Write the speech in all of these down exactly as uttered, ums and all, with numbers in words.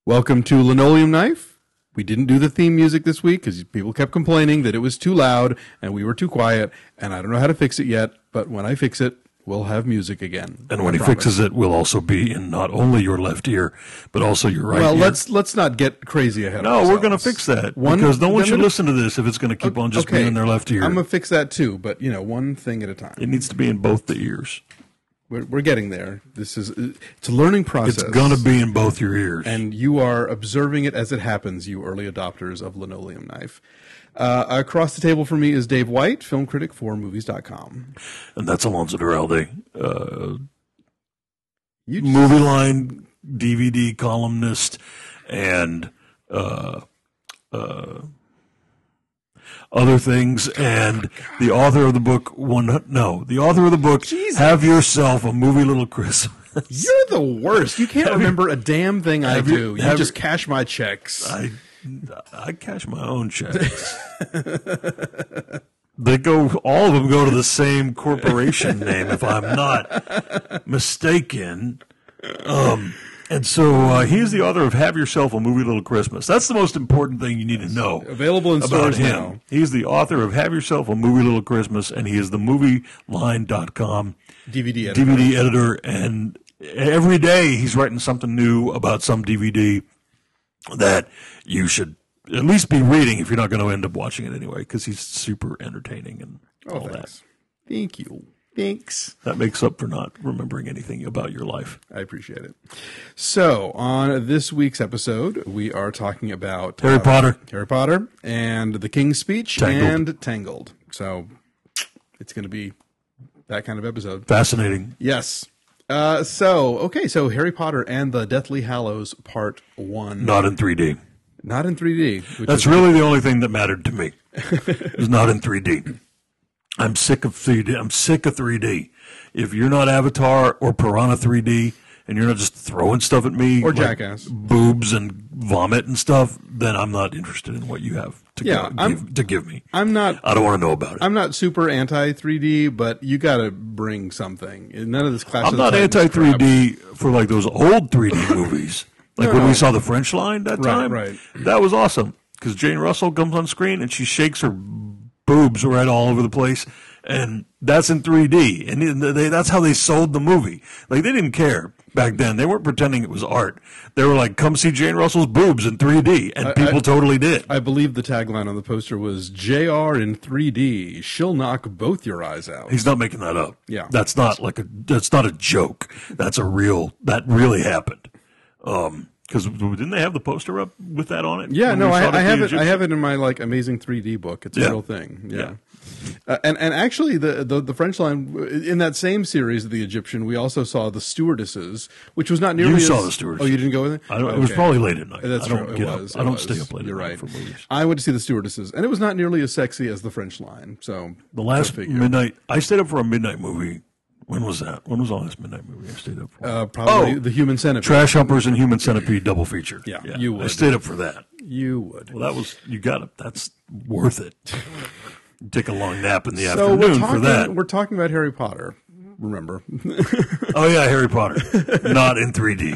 Welcome to Linoleum Knife. We didn't do the theme music this week because people kept complaining that it was too loud and we were too quiet, and I don't know how to fix it yet, but when I fix it, we'll have music again. And when he fixes it, we'll also be in not only your left ear, but also your right well, ear. Well, let's let's not get crazy ahead no, of ourselves. No, we're going to fix that. One, because no one should gonna, listen to this if it's going to keep on just okay, being in their left ear. I'm going to fix that too, but, you know, one thing at a time. It needs to be in both the ears. We're, we're getting there. This is it's a learning process. It's going to be in both your ears. And you are observing it as it happens, you early adopters of Linoleum Knife. Uh, across the table from me is Dave White, film critic for movies dot com. And that's Alonzo Duralde, uh, you movie line D V D columnist and uh, uh, other things, and the author of the book, one no, the author of the book, Jesus. Have Yourself a Movie Little Christmas. You're the worst. You can't remember a damn thing I do. You, you just cash my checks. I, I cash my own checks. They go, all of them go to the same corporation name, if I'm not mistaken. Um, and so uh, he's the author of Have Yourself a Movie Little Christmas. That's the most important thing you need to know. Available in about stores him. now. He's the author of Have Yourself a Movie Little Christmas, and he is the movie line dot com D V D editor. D V D editor, and every day he's writing something new about some D V D that you should at least be reading if you're not going to end up watching it anyway, because he's super entertaining and oh, all thanks. that. Thank you. Thanks. That makes up for not remembering anything about your life. I appreciate it. So, on this week's episode, we are talking about Harry uh, Potter. Harry Potter and The King's Speech Tangled. and Tangled. So, it's going to be that kind of episode. Fascinating. Yes. Uh, so, okay, so Harry Potter and the Deathly Hallows Part one. Not in three D. Not in three D. That's really the only thing that mattered to me. It was not in three D. I'm sick of three D. I'm sick of three D. If you're not Avatar or Piranha three D, and you're not just throwing stuff at me, or like Jackass, boobs and vomit and stuff, then I'm not interested in what you have to, yeah, go, give, to give me. I'm not. I don't want to know about it. I'm not super anti three D, but you got to bring something. None of this Clash I'm of the not Titans anti three D crap. for like those old three D movies, like no, when no. we saw The French Line that Right, time. right. That was awesome because Jane Russell comes on screen and she shakes her boobs right all over the place. And that's in three D, and they, that's how they sold the movie. Like, they didn't care back then. They weren't pretending it was art. They were like, come see Jane Russell's boobs in three D, and I, people I, totally did. I believe the tagline on the poster was, J R in three D, she'll knock both your eyes out. He's not making that up. Yeah. That's not like a, that's not a joke. That's a real, that really happened. Um, Because didn't they have the poster up with that on it? Yeah, no, I, I have it. Egyptian? I have it in my like amazing three D book. It's a Yeah. real thing. Yeah, Yeah. Uh, and and actually, the, the the French line in that same series of the Egyptian, we also saw the Stewardesses, which was not nearly. You as, saw the Stewardesses. Oh, you didn't go with it? I don't, okay. It was probably late at night. That's I don't true. get it up. was. I It don't was. stay up late You're at right. night for movies. I went to see the Stewardesses, and it was not nearly as sexy as the French line. So The last go figure. midnight, I stayed up for a midnight movie. When was that? When was the last midnight movie I stayed up for? Uh, probably Oh! the Human Centipede. Trash Humpers and Human Centipede double feature. Yeah, you would. I stayed up for that. You would. Well, that was, you got it. That's worth it. Take a long nap in the So afternoon we're talking. for that. We're talking about Harry Potter. Remember. Oh yeah, Harry Potter. Not in three D.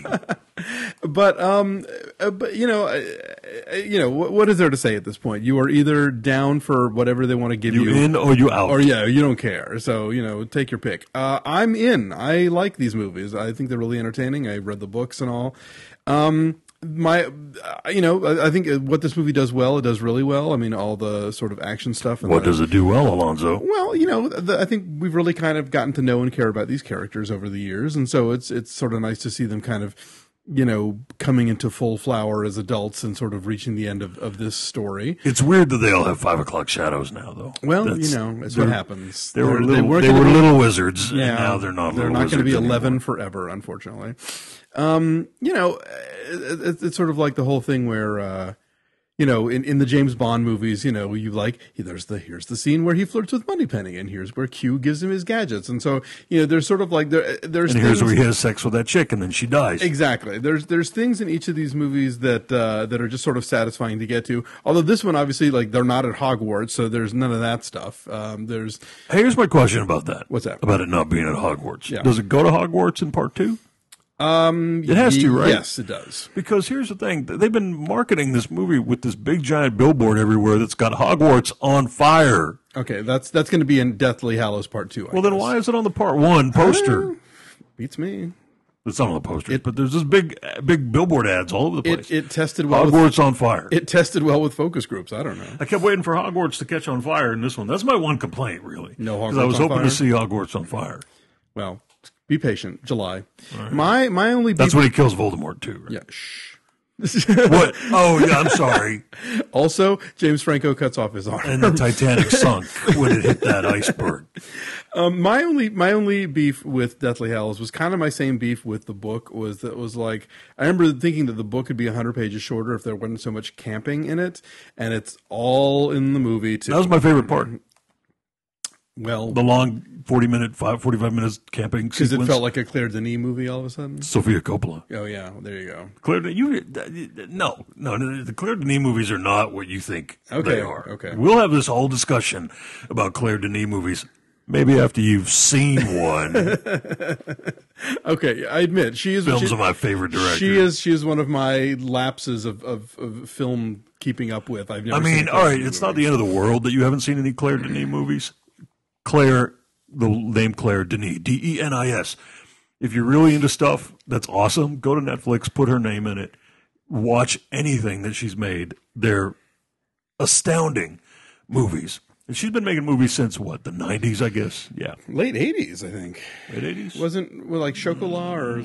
But um, uh, but you know, uh, uh, you know, what, what is there to say at this point? You are either down for whatever they want to give You you, in or you out? or yeah, you don't care. So you know, take your pick. Uh, I'm in. I like these movies. I think they're really entertaining. I read the books and all. Um, my, uh, you know, I, I think what this movie does well, it does really well. I mean, all the sort of action stuff. And What the, does it do well, Alonzo? Well, you know, the, I think we've really kind of gotten to know and care about these characters over the years, and so it's it's sort of nice to see them kind of, you know, coming into full flower as adults and sort of reaching the end of, of this story. It's weird that they all have five o'clock shadows now, though. Well, That's- you know, that's what happens. They were They're- little, weren't they gonna were be- little wizards, Yeah, and now they're not. They're little not going to be wizards eleven anymore. forever, unfortunately. Um, you know, it, it, it's sort of like the whole thing where, uh, you know, in, in the James Bond movies, you know, you like, there's the, here's the scene where he flirts with Moneypenny, and here's where Q gives him his gadgets. And so, you know, there's sort of like, there, there's And here's things- where he has sex with that chick, and then she dies. Exactly. There's there's things in each of these movies that uh, that are just sort of satisfying to get to. Although this one, obviously, like they're not at Hogwarts, so there's none of that stuff. Um, there's Hey, here's my question about that. What's that? About it not being at Hogwarts. Yeah. Does it go to Hogwarts in part two? Um, It has to, right? Yes, it does. Because here's the thing. They've been marketing this movie with this big giant billboard everywhere that's got Hogwarts on fire. Okay, that's that's going to be in Deathly Hallows Part Two. I Well, then guess. why is it on the part one poster? Beats me. It's not on the poster, but there's this big, big billboard ads all over the place. It it tested well. With, Hogwarts on fire. it tested well with focus groups. I don't know. I kept waiting for Hogwarts to catch on fire in this one. That's my one complaint, really. No Because Hogwarts I was on hoping fire? to see Hogwarts on fire. Well, be patient. July. My my only beef, That's when he kills Voldemort, too, right? yeah. Shh. What? Oh, yeah, I'm sorry. Also, James Franco cuts off his arm. And the Titanic sunk when it hit that iceberg. Um, my only my only beef with Deathly Hallows was kind of my same beef with the book. Was that was like I remember thinking that the book could be a hundred pages shorter if there wasn't so much camping in it, and it's all in the movie. Too. That was my favorite part. Well, The long forty minute, five, forty-five minutes camping because sequence. it felt like a Claire Denis movie all of a sudden. Sofia Coppola. Oh yeah, there you go. Claire, Denis- you no, no, no, the Claire Denis movies are not what you think Okay, they are. okay. We'll have this whole discussion about Claire Denis movies. Maybe after you've seen one. Okay, I admit she is. Films she, are my favorite director. She is. She is one of my lapses of, of, of film keeping up with. I've never. I mean, seen a all right, Claire it's Denis not movie. the end of the world that you haven't seen any Claire Denis movies. Claire, the name Claire Denis, D E N I S. If you're really into stuff that's awesome, go to Netflix, put her name in it, watch anything that she's made. They're astounding movies. And she's been making movies since, what, the nineties, I guess? Yeah. late eighties, I think. Late eighties? Wasn't well, like Chocolat or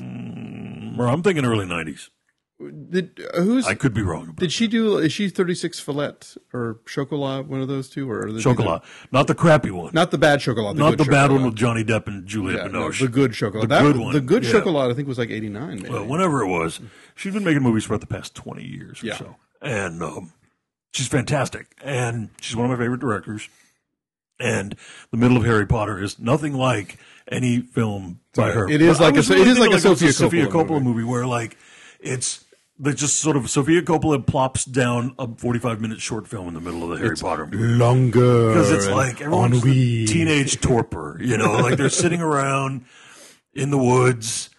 Or I'm thinking early nineties. did uh, who's I could be wrong about did she do? Is she thirty-six Fillet or Chocolat? One of those two, or are they Chocolat. Not the crappy one. Not the bad Chocolat. The Not good the bad Chocolat. one with Johnny Depp and Juliette Yeah, no, Binoche. the good Chocolat. The That- good one. The good Yeah. Chocolat, I think, was like eighty-nine. Maybe. Well, whenever it was, she's been making movies for about the past twenty years or Yeah. so. And um, she's fantastic. And she's one of my favorite directors. And the middle of Harry Potter is nothing like any film by Right. her. It is But I like a- was it really is like thinking a it's Sofia Sofia Coppola Coppola movie. where like it's they just sort of Sofia Coppola plops down a forty-five minute short film in the middle of the Harry Potter movie. longer Because it's like everyone's ennui. teenage torpor, you know, like they're sitting around in the woods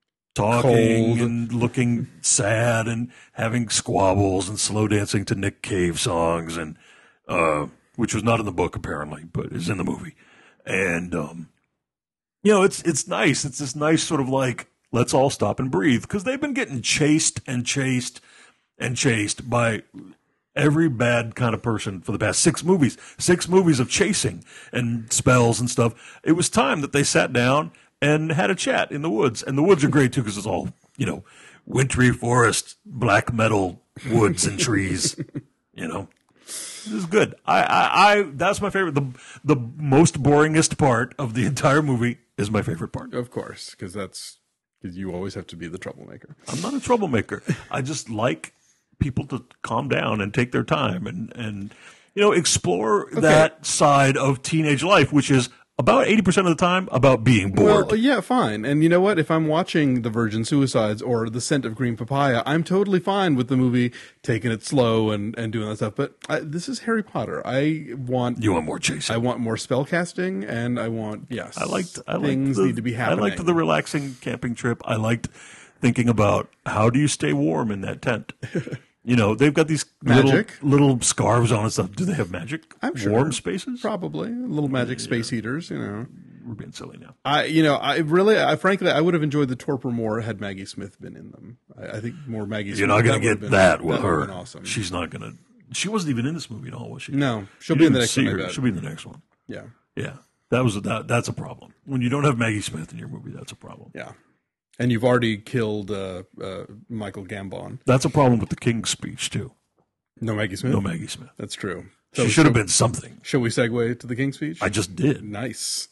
talking Cold. and looking sad and having squabbles and slow dancing to Nick Cave songs and uh which was not in the book apparently, but is in the movie. And um you know, it's it's nice. It's this nice sort of like let's all stop and breathe because they've been getting chased and chased and chased by every bad kind of person for the past six movies, six movies of chasing and spells and stuff. It was time that they sat down and had a chat in the woods. And the woods are great too because it's all, you know, wintry forest, black metal woods and trees, you know. This is good. I, I, I, that's my favorite. The, the most boringest part of the entire movie is my favorite part. Of course, because that's because you always have to be the troublemaker. I'm not a troublemaker. I just like people to calm down and take their time and, and you know, explore that side of teenage life, which is about eighty percent of the time about being bored. Well, yeah, fine. And you know what? If I'm watching The Virgin Suicides or The Scent of Green Papaya, I'm totally fine with the movie taking it slow and, and doing that stuff. But I, this is Harry Potter. I want you want more chasing. I want more spell casting, and I want yes. I liked. I liked things the, need to be happening. I liked the relaxing camping trip. I liked thinking about how do you stay warm in that tent. You know, they've got these Magic. little little scarves on and stuff. Do they have magic? I'm sure. Warm spaces? Probably little magic space heaters. You know, We're being silly now. I you know I really I frankly I would have enjoyed the torpor more had Maggie Smith been in them. I, I think more Maggie. You're Smith, not going that to would get have that been, with that would her. have been awesome. She's not going to. She wasn't even in this movie at all, was she? No, she'll You be in the didn't next see one. I her. bet. She'll be in the next one. Yeah, Yeah, that was a, that. That's a problem. When you don't have Maggie Smith in your movie, that's a problem. yeah. And you've already killed uh, uh, Michael Gambon. That's a problem with the King's speech too. No Maggie Smith. No Maggie Smith. That's true. She should have been something. Shall we segue to the King's Speech? I just did. Nice.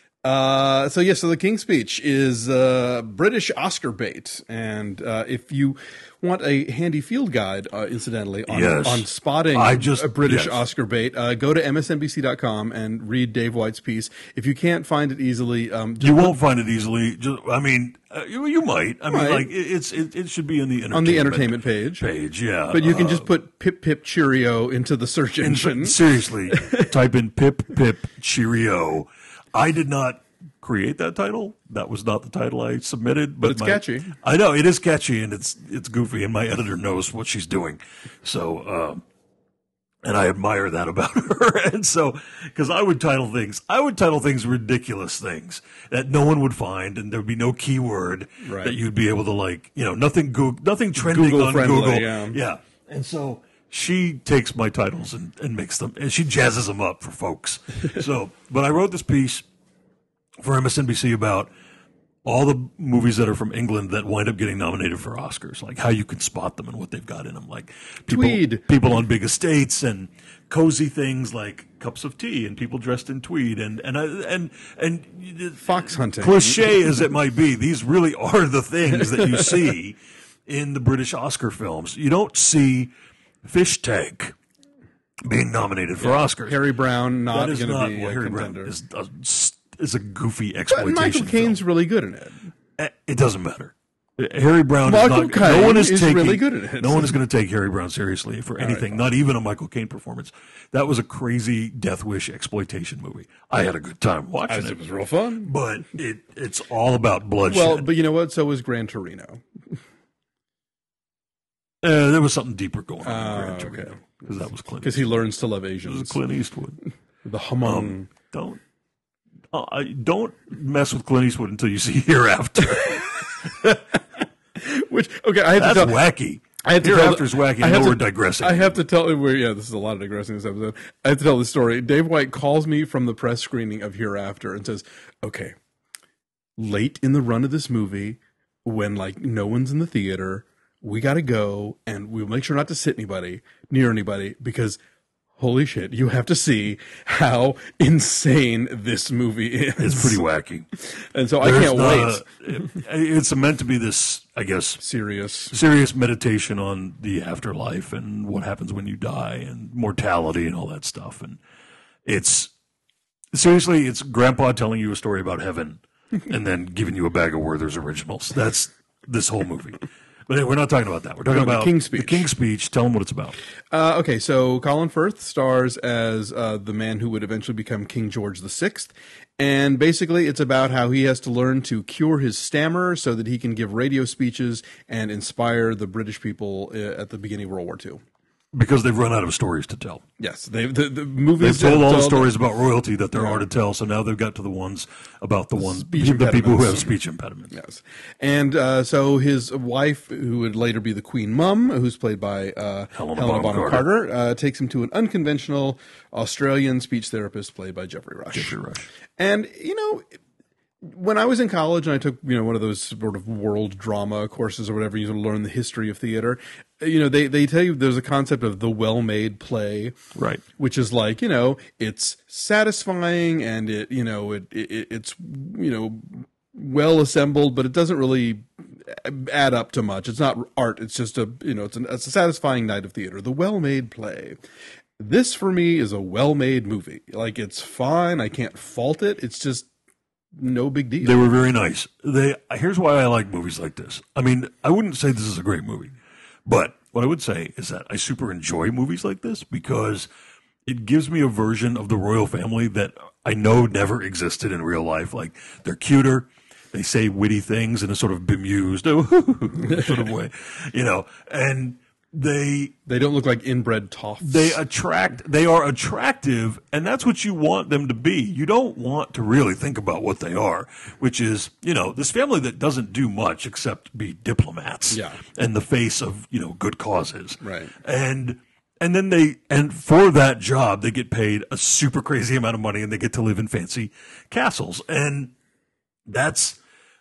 Uh, so yes, so the King's Speech is uh, British Oscar bait, and uh, if you want a handy field guide, uh, incidentally, on, Yes. on spotting I just- a British yes. Oscar bait, uh, go to M S N B C dot com and read Dave White's piece. If you can't find it easily, um, just You look won't find it easily. Just, I mean, uh, you, you might. I mean, Right. like it, it's it, it should be in the entertainment on the entertainment page. page. Yeah, But you can Uh, just put Pip Pip Cheerio into the search engine. seriously type in Pip Pip Cheerio. I did not create that title. That was not the title I submitted, but, But it's my- catchy. I know it is catchy and it's it's goofy, and my editor knows what she's doing. So, um, and I admire that about her. And so, because I would title things, I would title things ridiculous things that no one would find, and there'd be no keyword Right. that you'd be able to like, you know, nothing Google, nothing trending Google on friendly, Google. yeah. yeah. And so she takes my titles and, and makes them, and she jazzes them up for folks. So, but I wrote this piece for M S N B C about all the movies that are from England that wind up getting nominated for Oscars, like how you can spot them and what they've got in them, like people, Tweed. people on big estates and cozy things like cups of tea and people dressed in tweed and and and and, and Fox hunting. cliche as it might be, these really are the things that you see in the British Oscar films. You don't see Fish Tank being nominated for Oscars. Harry Brown not that is going to not be well, a Harry contender. Brown is a, is a goofy But exploitation. Michael Caine's film. really good in it. Eh, It doesn't matter. Harry Brown Michael is not. Caine no one is, is taking, really good at it. No one is going to take Harry Brown seriously for anything. Not even a Michael Caine performance. That was a crazy Death Wish exploitation movie. I had a good time watching It it, was real fun. but it it's all about bloodshed. Well, but you know what? So was Gran Torino. Uh, there was something deeper going on Oh, in Gran Torino okay. because that was Clint. Because he learns to love It was Asians. Clint Eastwood. The humong. Um, don't uh, I- don't mess with Clint Eastwood until you see Hereafter. Which, okay, I had to That's tell. wacky. I had to tell- Hereafter's wacky. I I have know to- we're digressing. I have to tell. We're, yeah, this is a lot of digressing this episode. I have to tell this story. Dave White calls me from the press screening of Hereafter and says, "Okay, late in the run of this movie, when like no one's in the theater, we got to go and we'll make sure not to sit anybody near anybody because." Holy shit, you have to see how insane this movie is. It's pretty wacky. And so I There's can't not wait. a- it- it's meant to be this, I guess, Serious. serious meditation on the afterlife and what happens when you die and mortality and all that stuff. And it's seriously, it's Grandpa telling you a story about heaven and then giving you a bag of Werther's originals. That's this whole movie. But anyway, we're not talking about that. We're talking No, the about King's Speech. The King's Speech. Tell them what it's about. Uh, okay, so Colin Firth stars as uh, the man who would eventually become King George the Sixth. And basically, it's about how he has to learn to cure his stammer so that he can give radio speeches and inspire the British people uh, at the beginning of World War Two. Because they've run out of stories to tell. Yes, they the, the movies They've told all the told- stories about royalty that there are to tell, so now they've got to the ones about the ones Speech the people who impediments. have speech impediments. Yes, and uh, so his wife, who would later be the Queen Mum, who's played by uh, Helena Helena Bonham Bonham Carter. Carter, uh, takes him to an unconventional Australian speech therapist played by Jeffrey Rush. Jeffrey Rush. And you know, when I was in college and I took you know one of those sort of world drama courses or whatever, you sort of learn the history of theater. You know, they they tell you there's a concept of the well-made play, Right. which is like you know it's satisfying and it you know it, it it's you know well assembled, but it doesn't really add up to much. It's not art. It's just a you know it's, an, it's a satisfying night of theater. The well-made play. This for me is a well-made movie. Like it's fine. I can't fault it. It's just no big deal. They were very nice. They here's why I like movies like this. I mean, I wouldn't say this is a great movie, but what I would say is that I super enjoy movies like this because it gives me a version of the royal family that I know never existed in real life. Like they're cuter, they say witty things in a sort of bemused sort of way, you know, and they They don't look like inbred toffs. they attract they are attractive, and that's what you want them to be. You don't want to really think about what they are, which is, you know, this family that doesn't do much except be diplomats, Yeah. and the face of, you know, good causes, Right. and and then they and for that job they get paid a super crazy amount of money and they get to live in fancy castles, and that's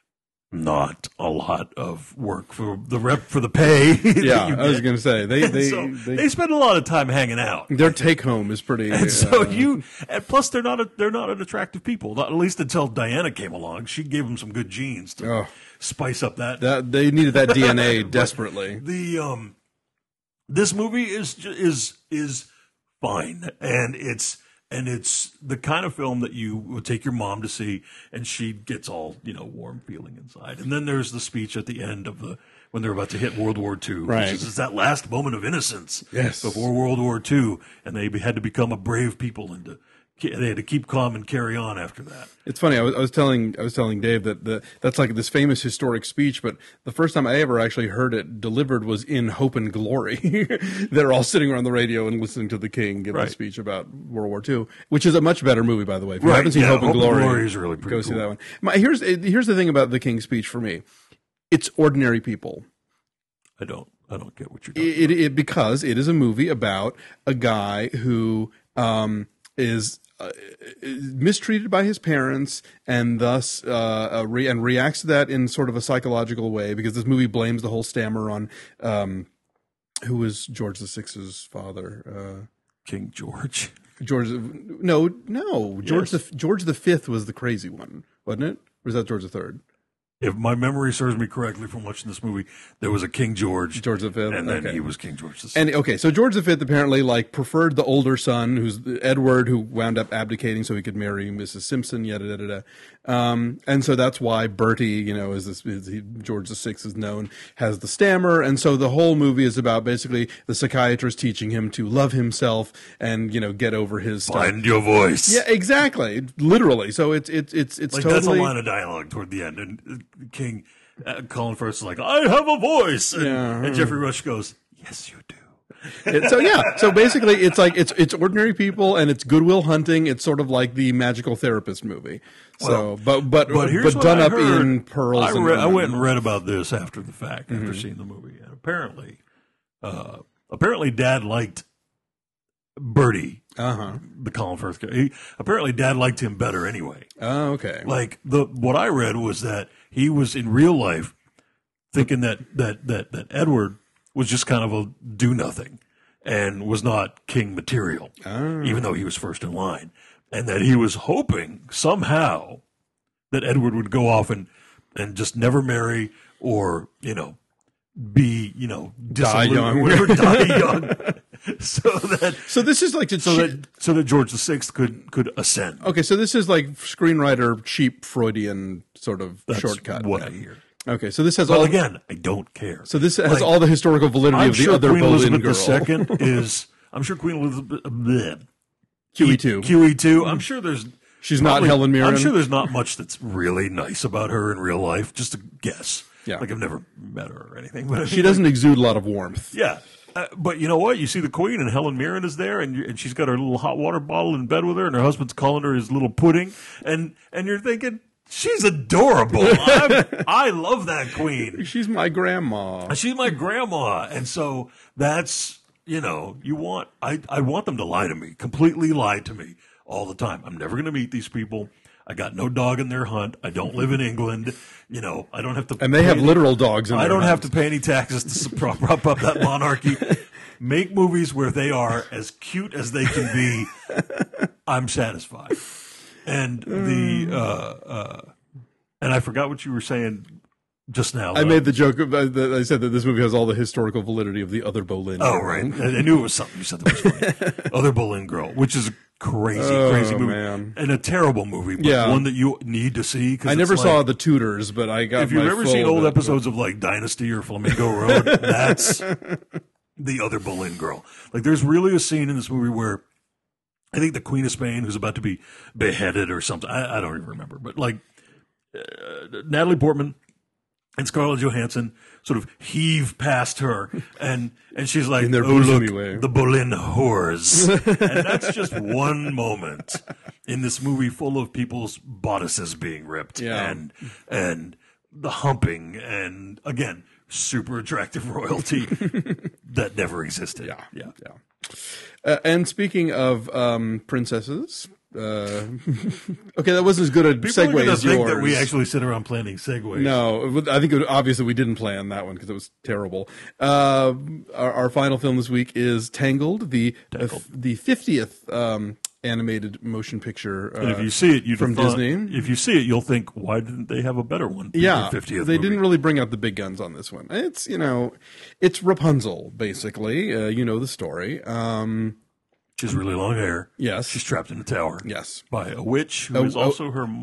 not a lot of work for the rep for the pay. that yeah, you I was get. going to say they And they, so they, they spend a lot of time hanging out. their take home is pretty. And so uh, you, and plus they're not a, they're not an attractive people. Not, at least until Diana came along, she gave them some good genes to Oh. spice up that. that they needed that D N A desperately. The um, this movie is ju- is is fine, and it's and it's the kind of film that you would take your mom to see, and she gets all, you know, warm feeling inside. And then there's the speech at the end of the when they're about to hit World War Two, Right. which is that last moment of innocence Yes. before World War Two, and they had to become a brave people and to they had to keep calm and carry on after that. It's funny. I was, I was telling I was telling Dave that the, that's like this famous historic speech, but the first time I ever actually heard it delivered was in Hope and Glory. They're all sitting around the radio and listening to the King give Right. a speech about World War Two, which is a much better movie, by the way. If you Right, haven't seen yeah, Hope and Hope and Glory, Glory is really pretty go see cool. that one. My, here's here's the thing about the King's speech for me. It's ordinary people. I don't, I don't get what you're talking It, it, it because it is a movie about a guy who um, is uh, mistreated by his parents and thus uh, uh, re- and reacts to that in sort of a psychological way, because this movie blames the whole stammer on um, who was George the Sixth's father. Uh, King George. George, no, no, George Yes. the George the Fifth was the crazy one, wasn't it? Or was that George the Third? If my memory serves me correctly from watching this movie, there was a King George, George the Fifth, and then okay. he was King George the Sixth. And okay, so George the Fifth apparently like preferred the older son, who's Edward, who wound up abdicating so he could marry Missus Simpson. Yada yada yada. Um, and so that's why Bertie, you know, is this is he, George the Sixth is known, has the stammer, and so the whole movie is about basically the psychiatrist teaching him to love himself and you know get over his stuff. Find your voice. Yeah, exactly, literally. So it's it's it's it's Like totally that's a line of dialogue toward the end, and uh, King uh, Colin Firth is like, "I have a voice," and, Yeah. and Jeffrey Rush goes, "Yes, you do." It- so yeah, so basically it's like it's it's ordinary people and it's Goodwill Hunting. It's sort of like the Magical Therapist movie. So, Well, but but But but, here's what done I up heard. in pearls. I, and, re- I went and read about this after the fact, Mm-hmm. after seeing the movie, and apparently, uh, apparently, Dad liked Bertie, uh huh. the Colin Firth guy. He, apparently, Dad liked him better anyway. Oh, okay. Like the what I read was that he was in real life thinking that that that that Edward was just kind of a do nothing and was not king material, Oh. even though he was first in line, and that he was hoping somehow that Edward would go off and and just never marry or you know be you know Die dissolute young. or whatever, die young, so that So this is like the so cheap, that so that George the Sixth could could ascend. okay. So this is like screenwriter cheap Freudian sort of That's shortcut. what then. I hear. Okay, so this has Well, all again, I don't care. So this has Like, all the historical validity I'm of the sure other Queen Boleyn Elizabeth girl. the Second is. I'm sure Queen Elizabeth bleh, Q E two. Q E two. I'm sure there's. She's not probably- Helen Mirren. I'm sure there's not much that's really nice about her in real life. Just a guess. Yeah. Like I've never met her or anything, but I She mean, doesn't exude a lot of warmth. Yeah. Uh, but you know what? You see the Queen and Helen Mirren is there, and, you, and she's got her little hot water bottle in bed with her, and her husband's calling her his little pudding, and and you're thinking she's adorable. I'm, I love that Queen. She's my grandma. She's my grandma, and so that's you know you want I I want them to lie to me, completely lie to me all the time. I'm never going to meet these people. I got no dog in their hunt. I don't live in England. You know, I don't have to. And they pay have any- literal dogs in I their don't have hunt. to pay any taxes to su- prop, prop up that monarchy. Make movies where they are as cute as they can be. I'm satisfied. And the uh, uh, and I forgot what you were saying just now. I made the joke of, uh, that I said that this movie has all the historical validity of the other Boleyn. Oh, girl. right. I, I knew it was something you said that was funny. Other Boleyn Girl, which is a crazy, Oh, crazy movie. man. And a terrible movie, but Yeah. one that you need to see. 'cause I it's never like, saw The Tudors, but I got. If you've my ever full seen of old it. episodes of like Dynasty or Flamingo Road, that's the other Boleyn Girl. Like there's really a scene in this movie where I think the Queen of Spain, who's about to be beheaded or something, I, I don't even remember, but like uh, Natalie Portman and Scarlett Johansson sort of heave past her, and and she's like, their "Oh look, bosomy way." the Boleyn whores," and that's just one moment in this movie full of people's bodices being ripped, Yeah. and and the humping, and again, super attractive royalty that never existed. Yeah, yeah. yeah. Uh, and speaking of um, princesses, uh, okay, that wasn't as good a People segue are going to as think yours. that we actually sit around planning segues. No, I think it, obviously we didn't plan that one because it was terrible. Uh, our, our final film this week is Tangled, the Tangled. Uh, the fiftieth um, animated motion picture. Uh, And if you see it, you from Disney. If you see it, you'll think, why didn't they have a better one? for yeah, their fiftieth they movie? didn't really bring out the big guns on this one. It's you know, it's Rapunzel basically. Uh, you know the story. Um, She has really long hair. yes, She's trapped in a tower. yes. By a witch who is oh. also her mom or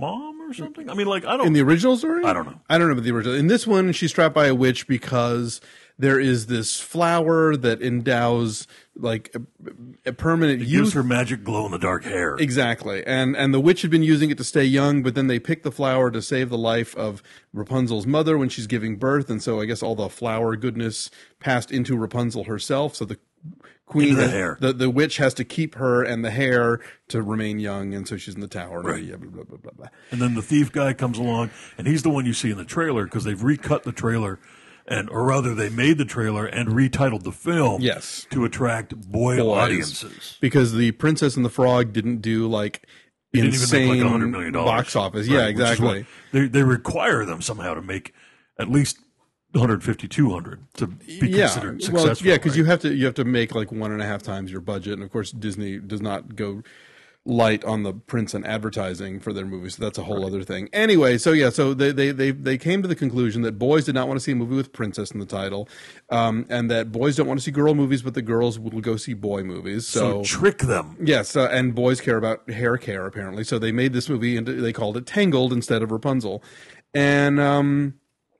or something? I mean, like I don't In the original story? I don't know. I don't remember the original. In this one, she's trapped by a witch because there is this flower that endows like a, a permanent Use youth. her magic glow in the dark hair. Exactly. And and the witch had been using it to stay young, but then they picked the flower to save the life of Rapunzel's mother when she's giving birth, and so I guess all the flower goodness passed into Rapunzel herself, so the queen Into the has- hair. The, the witch has to keep her and the hair to remain young, and so she's in the tower. Right. Yeah, blah, blah, blah, blah, blah. And then the thief guy comes along, and he's the one you see in the trailer because they've recut the trailer, and or rather, they made the trailer and retitled the film. Yes. to attract boy Boys. audiences. Because the Princess and the Frog didn't do like They didn't insane even make like a hundred million dollars box office. Right, Yeah, which is what- exactly. They they require them somehow to make at least one hundred fifty, two hundred to be Yeah, considered well, successful. yeah, because right? you have to you have to make like one and a half times your budget, and of course Disney does not go light on the prints and advertising for their movies. So that's a whole other thing. Anyway, so yeah, so they they they they came to the conclusion that boys did not want to see a movie with princess in the title, um, and that boys don't want to see girl movies, but the girls will go see boy movies. so So. trick them. Yes, uh, and boys care about hair care apparently. So they made this movie and they called it Tangled instead of Rapunzel. And um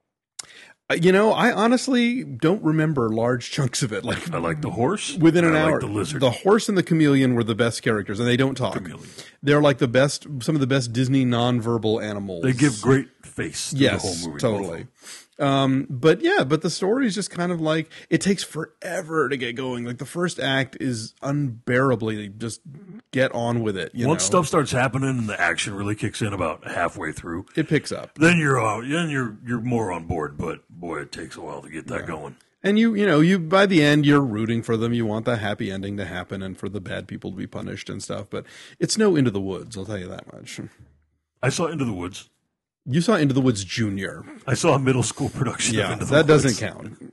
you know, I honestly don't remember large chunks of it. Like I like the horse within an and I hour, Like the lizard. the horse and the chameleon were the best characters, and they don't talk. Chameleon. They're like the best, some of the best Disney nonverbal animals. They give great face to yes, the whole movie. both of totally. them. Um, but yeah, but the story is just kind of like it takes forever to get going. Like the first act is unbearably just get on with it. You Once know? stuff starts happening and the action really kicks in about halfway through, it picks up. then you're uh, then you're you're more on board. But boy, it takes a while to get that going. And you, you know, you by the end you're rooting for them. You want the happy ending to happen and for the bad people to be punished and stuff. But it's no Into the Woods. I'll tell you that much. I saw Into the Woods. You saw Into the Woods Junior. I saw a middle school production. Yeah, of Into the that Woods. doesn't count.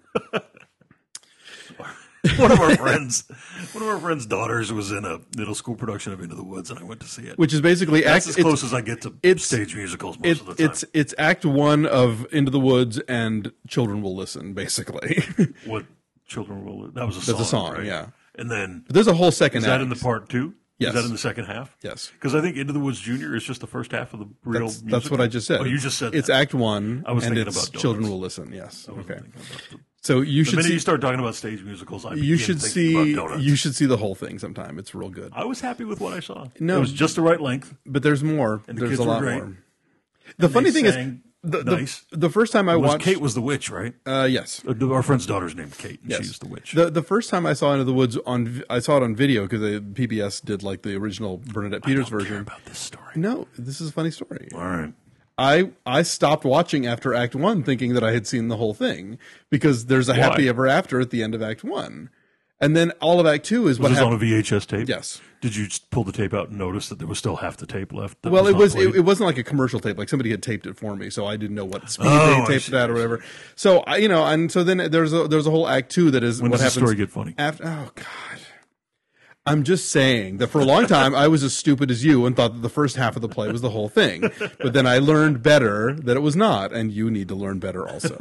One of our friends, one of our friends' daughters was in a middle school production of Into the Woods, and I went to see it. Which is basically That's act, as it's, close as I get to it's- stage musicals most it, of the time. it's it's Act One of Into the Woods, and Children Will Listen. Basically, What children will? That was a That's song. a song, right? yeah. And then But there's a whole second is act. that in the part two? Yes. Is that in the second half? Yes. Because I think Into the Woods Junior is just the first half of the real. That's, that's musical. what I just said. Oh, you just said it's that. Act One, I was and thinking it's about Children donuts. Will Listen. Yes. I wasn't Okay. thinking about the- So you The should minute see. you start talking about stage musicals, I You begin should thinking see. about donuts. You should see the whole thing sometime. It's real good. I was happy with what I saw. No. It was just the right length. But there's more. And the There's kids a were lot great. more. The funny They thing is, sang the, nice. the the first time I It was watched, Kate was the witch, right? uh, yes, Uh, Our friend's daughter's named Kate, and yes, she's the witch. The the first time I saw Into the Woods on, vi- I saw it on video because P B S did like the original Bernadette Peters I don't care version. about this story. No, this is a funny story. All right. I I stopped watching after Act One, thinking that I had seen the whole thing because there's a Why? happy ever after at the end of Act One, and then all of Act Two is Was what this on a happened. V H S tape? Yes. Did you just pull the tape out and notice that there was still half the tape left? that Well, it not was played? it, it wasn't like a commercial tape. Like somebody had taped it for me, so I didn't know what speed Oh, they I had taped see, it at or whatever. So I, you know, and so then there's a there's a whole Act Two that is When what does the happens story get funny? after. Oh God, I'm just saying that for a long time I was as stupid as you and thought that the first half of the play was the whole thing, but then I learned better that it was not, and you need to learn better also.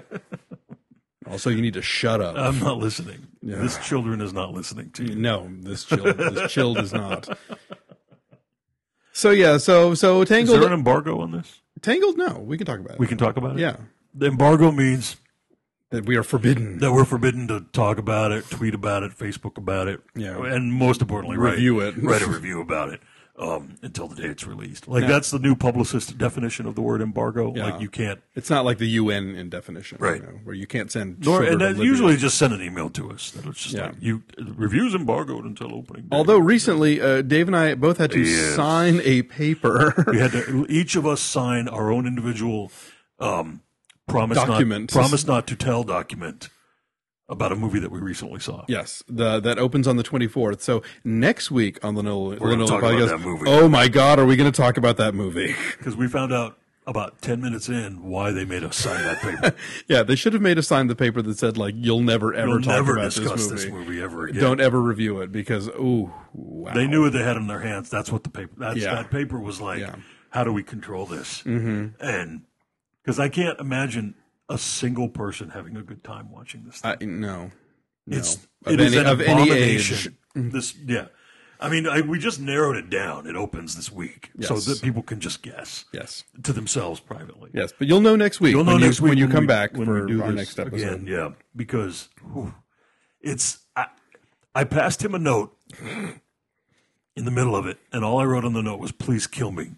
Also, you need to shut up. I'm not listening. This children is not listening to you. No, this chill, this chilled is not. So yeah, so so Is Tangled, there an embargo on this? Tangled. No, we can talk about it. We can talk about it? Yeah, The embargo means that we are forbidden. that we're forbidden to talk about it, tweet about it, Facebook about it, Yeah. and most importantly, Review write, it. write a review about it um, until the day it's released. Like Yeah. that's the new publicist definition of the word embargo. Yeah. Like you can't, It's not like the U N in definition, Right. You know, where you can't send. nor, sugar and to that Libya. usually just send an email to us. That it's just Yeah. like you reviews embargoed until opening day. Although recently, uh, Dave and I both had to Yes. sign a paper. we had to each of us sign our own individual um, promise Document. not promise not to tell document about a movie that we recently saw. Yes, the that opens on the twenty-fourth. So next week on the No We're gonna talk about that movie. Oh my God, are we going to talk about that movie? Because we found out about ten minutes in why they made us sign that paper. Yeah, they should have made us sign the paper that said like you'll never ever You'll talk never about discuss this this movie. movie, ever again. Don't ever review it because ooh, wow. They knew what they had in their hands. That's what the paper. That's Yeah. that paper was like. Yeah. How do we control this? Mm-hmm. And because I can't imagine a single person having a good time watching this thing. I, no, no. It's of it is any an of any abomination. age. This yeah, I mean, I, we just narrowed it down. It opens this week, so Yes. that people can just guess Yes. to themselves privately. Yes, but you'll know next week. You'll know when next you, week when you when come we- back when for we do our this next episode. again, yeah, because whew, it's I, I passed him a note in the middle of it, and all I wrote on the note was "Please kill me."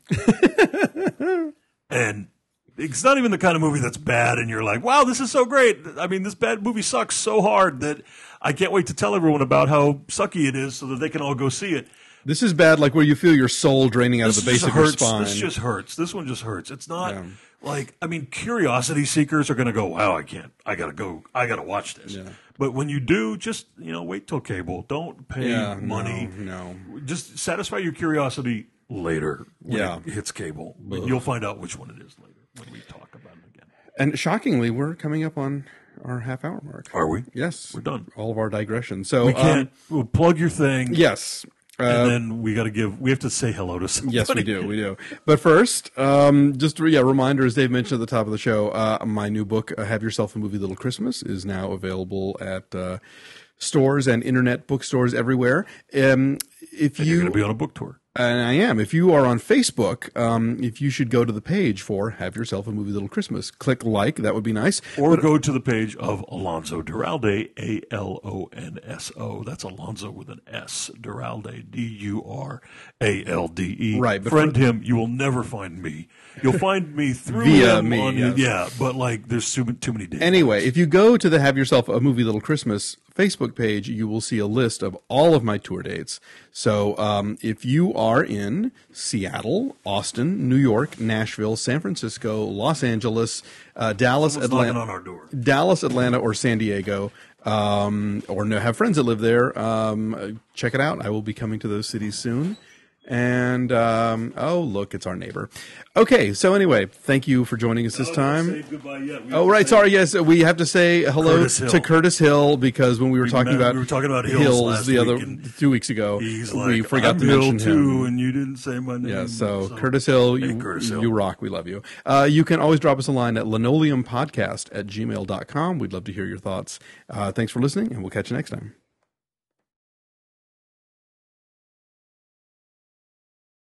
And it's not even the kind of movie that's bad, and you're like, "Wow, this is so great." I mean, this bad movie sucks so hard that I can't wait to tell everyone about how sucky it is, so that they can all go see it. This is bad, like where you feel your soul draining out This of the just base of your hurts. spine. This just hurts. This one just hurts. It's not Yeah. like, I mean, curiosity seekers are going to go, wow, I can't, I got to go, I got to watch this. Yeah. But when you do, just, you know, wait till cable. Don't pay yeah, money. No, no. Just satisfy your curiosity later when Yeah. it hits cable. But you'll find out which one it is later when we talk about it again. And shockingly, we're coming up on our half hour mark. Are we? Yes, We're done. All of our digression. So We can't, um, we'll plug your thing. yes. Uh, And then we got to give, we have to say hello to somebody. Yes, we do. We do. But first, um, just a yeah, reminder, as Dave mentioned at the top of the show, uh, my new book, uh, Have Yourself a Movie Little Christmas, is now available at uh, stores and internet bookstores everywhere. Um, if You're you going to be on a book tour. And I am. If you are on Facebook, um, if you should go to the page for Have Yourself a Movie Little Christmas. Click like. That would be nice. Or go to the page of Alonso Duralde, A L O N S O. That's Alonso with an S. Duralde, D U R A L D E. Right, but Friend him. You will never find me. You'll find me through Via him me, on, yes. yeah, but like there's too, too many days. Anyway, if you go to the Have Yourself a Movie Little Christmas Facebook page, you will see a list of all of my tour dates. So um, if you are in Seattle, Austin, New York, Nashville, San Francisco, Los Angeles, uh, Dallas, Someone's knocking Atlanta, on our door. Dallas, Atlanta, or San Diego, um, or no, have friends that live there, um, check it out. I will be coming to those cities soon. And, um, oh, look, it's our neighbor. Okay, so anyway, thank you for joining us this Oh, time. say goodbye yet. We Oh, have to right. say- Sorry. Yes, we have to say hello Curtis Hill. to Curtis Hill because when we were We talking met- about we were talking about Hills last the other week, and two weeks ago, He's we like, forgot I'm to Hill mention too, him. and you didn't say my name. Yeah, so, Curtis Hill, Hey, you, Curtis Hill. you rock. We love you. Uh, you can always drop us a line at linoleumpodcast at gmail dot com. We'd love to hear your thoughts. Uh, thanks for listening, and we'll catch you next time.